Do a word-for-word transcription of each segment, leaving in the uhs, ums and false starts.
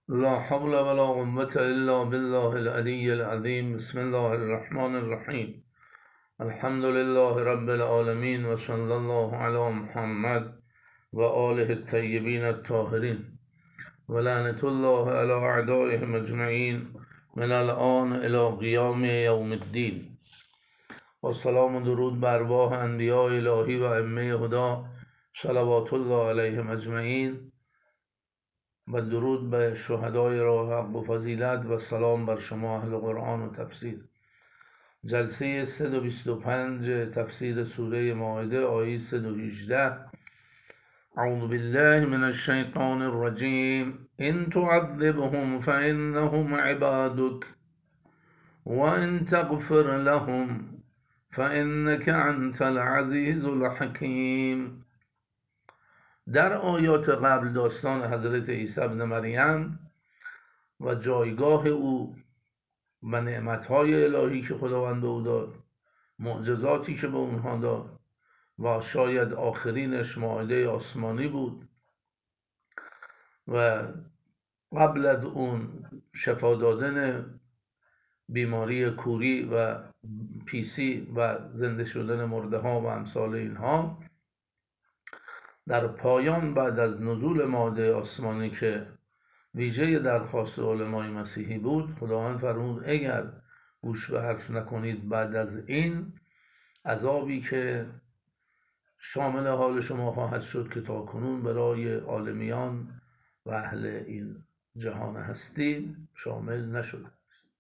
لا حول ولا قوة إلا بالله العلي العظيم. بسم الله الرحمن الرحيم. الحمد لله رب العالمين وصلى الله على محمد وآله الطيبين الطاهرين ولعنة الله على أعدائهم أجمعين من الآن إلى قيام يوم الدين. و سلام و درود بر ارواح انبیاء الهی و ائمه هدا صلوات الله علیهم اجمعین، و درود به شهدای راه حق و فضیلت، و سلام بر شما اهل قرآن و تفسیر. جلسه صد و بیست و پنج تفسیر سوره مائده، آیه صد و هجده. اعوذ بالله من الشیطان الرجیم. ان تعذبهم فانهم عبادك وان تغفر لهم فانك انت العزیز الحکیم. در آیات قبل داستان حضرت عیسی ابن مریم و جایگاه او و نعمتهای الهی که خداوند به او داد، معجزاتی که به اونها داد، و شاید آخرینش مائده آسمانی بود، و قبل از اون شفا دادن بیماری کوری و پیسی و زنده شدن مرده ها و امثال اینها. در پایان بعد از نزول مائده آسمانی که ویژه درخواست علمای مسیحی بود، خداوند فرمود اگر گوش به حرف نکنید بعد از این، عذابی که شامل حال شما خواهد شد که تاکنون برای عالمیان و اهل این جهان هستی شامل نشده.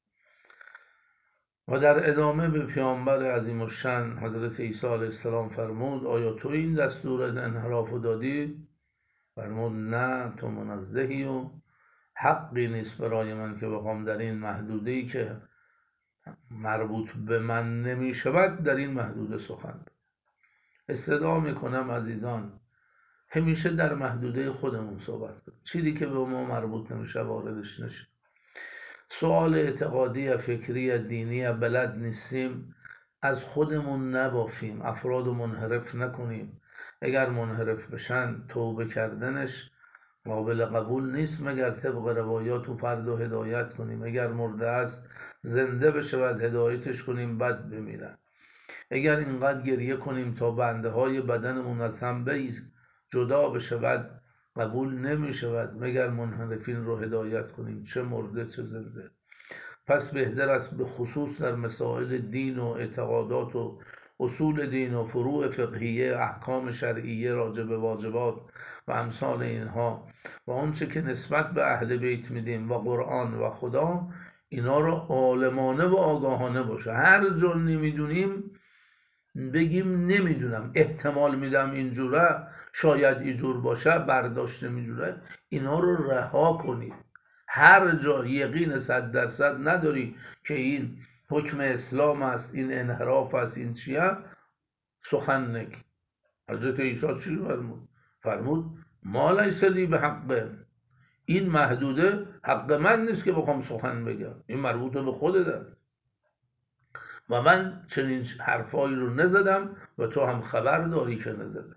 و در ادامه به پیامبر عظیم الشأن حضرت عیسی علیه السلام فرمود آیا تو این دستور انحراف دادی؟ فرمود نه، تو منزهی و حقی نیست برای من که بخوام در این محدوده‌ای که مربوط به من نمی شود در این محدوده سخن. استدعا میکنم عزیزان همیشه در محدوده خودمون صحبت کنیم. چیزی که به ما مربوط نمیشه واردش نشه. سوال اعتقادی، فکری، دینی بلد نیستیم، از خودمون نبافیم، افراد رو منحرف نکنیم. اگر منحرف بشن توبه کردنش قابل قبول نیست مگر طبق روایات و فرد و هدایت کنیم. اگر مرده است زنده بشه بعد هدایتش کنیم بعد بمیرن. اگر اینقدر گریه کنیم تا بنده های بدنمون از هم جدا بشه بعد قبول نمی شود مگر منحرفین رو هدایت کنیم، چه مرده چه زنده. پس بهتر است به خصوص در مسائل دین و اعتقادات و اصول دین و فروع فقهیه، احکام شرعیه راجع به واجبات و امثال اینها و آنچه که نسبت به اهل بیت میدیم و قرآن و خدا، اینا رو عالمانه و آگاهانه باشه. هر جا نمیدونیم بگیم نمیدونم، احتمال میدم اینجوره، شاید اینجور باشه، برداشت نمیجوره. اینا رو رها کنید. هر جا یقین صد درصد نداری که این حکم اسلام است، این انحراف است، این چیه، سخن نگی. حضرت عیسی چی فرمود؟ فرمود ما لیس لی به حقه، این محدوده حق من نیست که بخوام سخن بگم، این مربوط به خودت است و من چنین حرفایی رو نزدم و تو هم خبر داری که نزدم.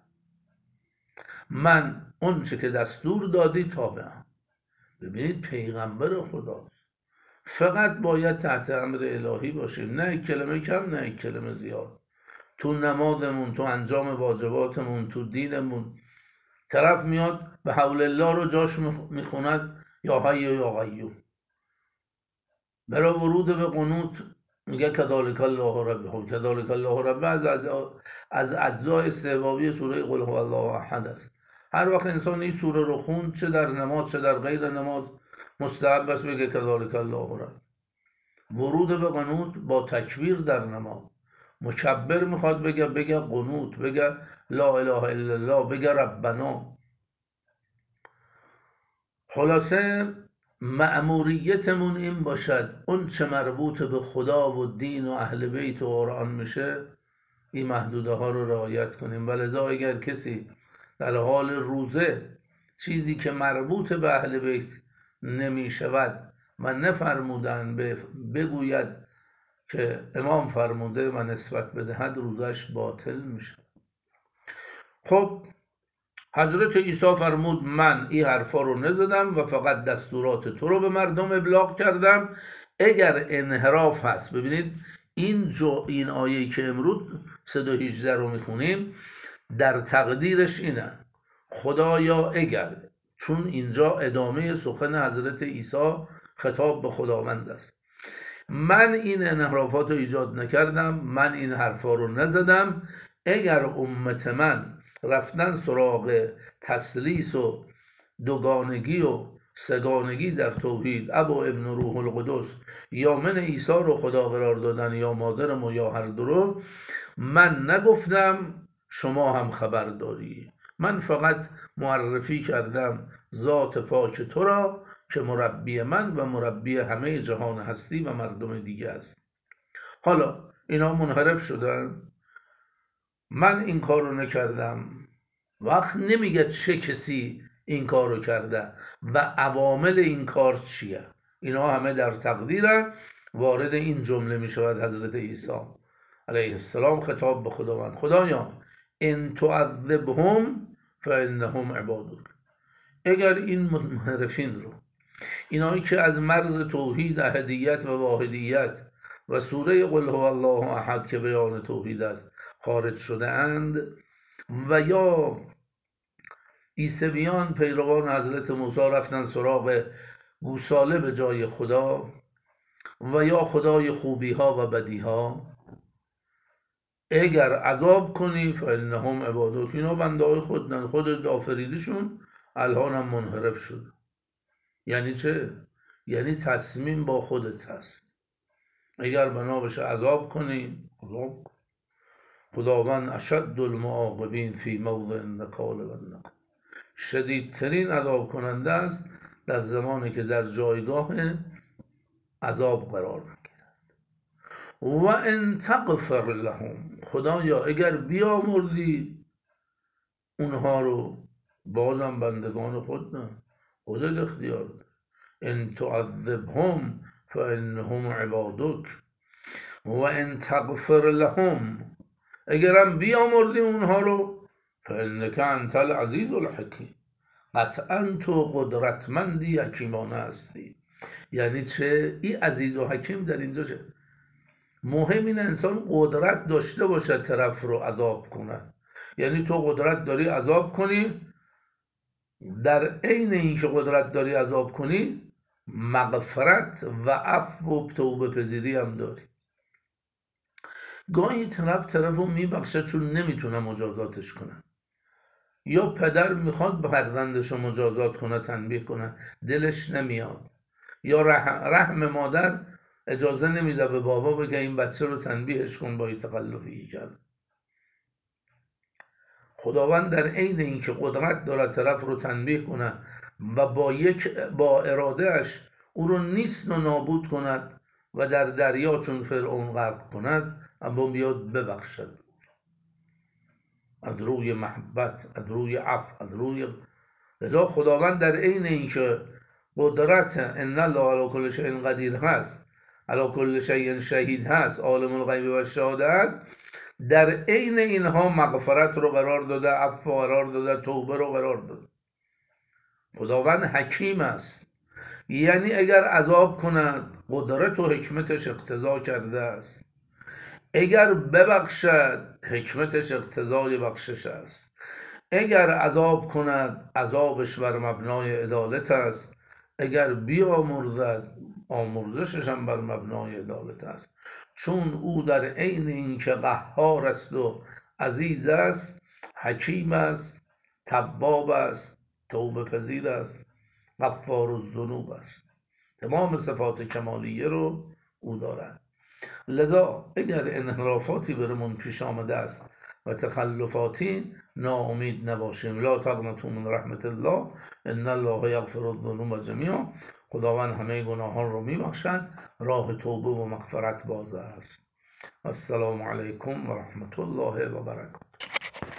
من اون چه که دستور دادی تابعم. ببینید پیغمبر خدا، فقط باید تحت امر الهی باشیم، نه یک کلمه کم نه یک کلمه زیاد. تو نمازمون، تو انجام واجباتمون، تو دینمون. طرف میاد به حول الله رو جاش میخوند یا حی یا قیوم. برای ورود به قنوت میگه کذالک الله رب، کذالک الله رب از از از اجزای استحبابی سوره قل هو الله احد است. هر وقت انسان این سوره رو خوند، چه در نماز چه در غیر نماز، مستحب است بگه کذالک الله رب. ورود به قنوت با تکبیر در نماز. مکبر میخواد بگه بگه قنوت، بگه لا اله الا الله، بگه ربنا. خلاصه مأموریتمون این باشد اون چه مربوط به خدا و دین و اهل بیت و قرآن میشه این محدوده ها رو رعایت کنیم. ولذا اگر کسی در حال روزه چیزی که مربوط به اهل بیت نمی شود و نفرمودن بگوید که امام فرموده و نسبت بدهد، روزش باطل میشه. خب حضرت عیسی فرمود من این حرفا رو نزدم و فقط دستورات تو رو به مردم ابلاغ کردم. اگر انحراف هست، ببینید این جو این آیه که امروز صد و هجده رو میخونیم در تقدیرش اینه خدایا اگر، چون اینجا ادامه سخن حضرت عیسی خطاب به خداوند است، من این انحرافات رو ایجاد نکردم، من این حرفا رو نزدم، اگر امت من رفتن سراغ تسلیس و دوگانگی و سگانگی در توحید، اب و ابن روح القدس، یا من عیسی رو خدا قرار دادن یا مادرم و یا هر دو رو، من نگفتم شما هم خبر داری، من فقط معرفی کردم ذات پاک تو را که مربی من و مربی همه جهان هستی و مردم دیگه است. حالا اینا منحرف شدن، من این کار رو نکردم. وقت نمیگه چه کسی این کار رو کرده و عوامل این کار چیه، اینا همه در تقدیره. وارد این جمله می شود حضرت عیسی علیه السلام خطاب به خداوند: خدایا ان تعذبهم فانهم عبادک. اگر این منحرفین رو، اینایی که از مرز توحید، احدیت و واحدیت و سوره قل هو الله احد که بیان توحید است خارج شده اند، و یا عیسویان پیروان حضرت موسی رفتن سراغ گوساله به جای خدا، و یا خدای خوبی ها و بدی ها، اگر عذاب کنی فانهم عبادک، اینا بنده های خودن، خودت آفریدیشون، الان هم منحرف شد. یعنی چه؟ یعنی تصمیم با خودت هست. اگر بنا بشه عذاب کنی، عذاب کن. خداوند اشد المعاقبین فی موضع النکال و النقل، شدیدترین عذاب کننده است در زمانی که در جایگاه عذاب قرار میگیرد. و ان تغفر لهم، خدایا اگر بیامردی اونها رو، بازم بندگان خود نه، خودت اختیار ده. ان تعذبهم فانهم عبادک و ان تغفر لهم، اگرم بیامردی اونها رو، فانک انت العزیز الحکیم، قطعا تو قدرتمندی حکیمانه هستی. یعنی چه؟ این عزیز و حکیم در اینجا چه؟ مهم این انسان قدرت داشته باشه طرف رو عذاب کنه. یعنی تو قدرت داری عذاب کنی، در عین اینکه قدرت داری عذاب کنی مغفرت و عفو و توبه پذیری هم داری. گاهی طرف طرف رو میبخشه چون نمیتونه مجازاتش کنه، یا پدر میخواد به فرزندش رو مجازات کنه، تنبیه کنه، دلش نمیاد، یا رحم مادر اجازه نمیده به بابا بگه این بچه رو تنبیهش کن با این تخلفی کرد. خداوند در عین اینکه قدرت داره طرف رو تنبیه کنه و با یک با ارادهش او رو نیست و نابود کند و در دریا چون فرعون غرق کند، اما بیاد ببخشد از روی محبت، از روی عفو، از روی لذا خداوند در عین اینکه قدرت ان الله علی کل شیء قدیر هست، علی کل شیء شهید هست، عالم الغیب و شهاده است، در عین اینها مغفرت رو قرار داده، عفو قرار داده، توبه رو قرار داده. خداوند حکیم است، یعنی اگر عذاب کند قدرت و حکمتش اقتضا کرده است، اگر ببخشد حکمتش اقتضای بخشش است، اگر عذاب کند عذابش بر مبنای عدالت است، اگر بیامرزد آمرزشش هم بر مبنای عدالت است، چون او در عین اینکه قهار است و عزیز است، حکیم است، تواب است، توبه پذیر است، غفار الذنوب است. تمام صفات کمالیه رو او دارد. لذا اگر انحرافاتی برمون پیش آمده است و تخلفاتی، ناامید نباشیم. لا تقنطوا من رحمت الله ان الله یغفر الذنوب جمیعا، خداوند همه گناهان رو میبخشد، راه توبه و مغفرت باز است. السلام علیکم و رحمت الله و برکاته.